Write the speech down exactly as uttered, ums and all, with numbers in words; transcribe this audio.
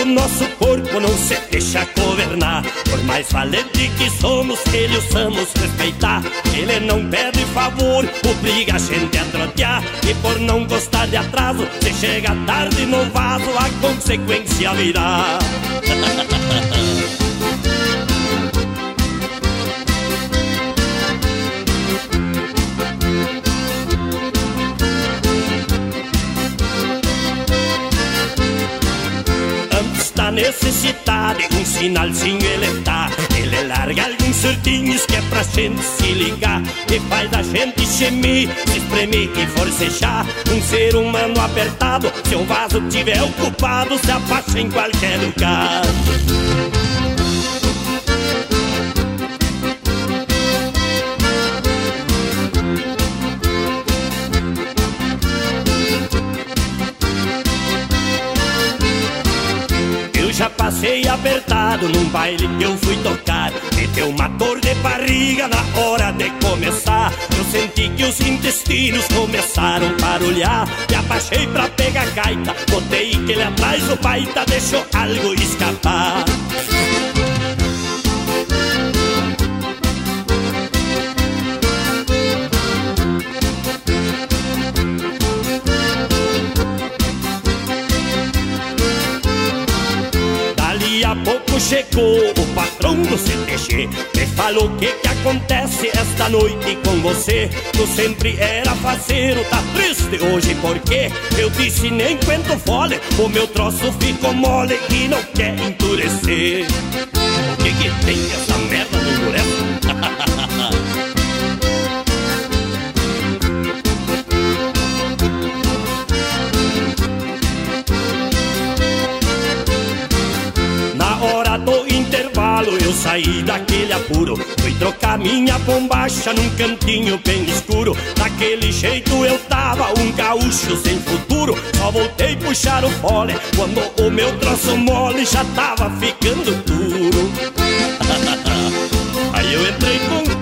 o nosso corpo não se deixa governar. Por mais valente que somos, ele usamos respeitar. Ele não pede favor, obriga a gente a trotear. E por não gostar de atraso, se chega tarde no vaso, a consequência virá. Está necessitado de um sinalzinho ele tá. Ele larga alguns certinhos que é pra gente se ligar. E faz a gente gemir, se espremer e forcejar. Um ser humano apertado, se o vaso tiver ocupado, se abaixa em qualquer lugar. Já passei apertado num baile que eu fui tocar. Me deu uma dor de barriga na hora de começar. Eu senti que os intestinos começaram a barulhar. E abaixei pra pegar a gaita, botei aquele atrás do baita, deixou algo escapar. Daqui a pouco chegou o patrão do C T G. Me falou o que que acontece esta noite com você. Tu sempre era faceiro, tá triste hoje por quê? Eu disse nem quento fole, o meu troço ficou mole e não quer endurecer. O que que tem essa merda do endurece? Do intervalo eu saí daquele apuro, fui trocar minha bombacha num cantinho bem escuro. Daquele jeito eu tava um gaúcho sem futuro. Só voltei puxar o fole quando o meu troço mole já tava ficando duro. Aí eu entrei com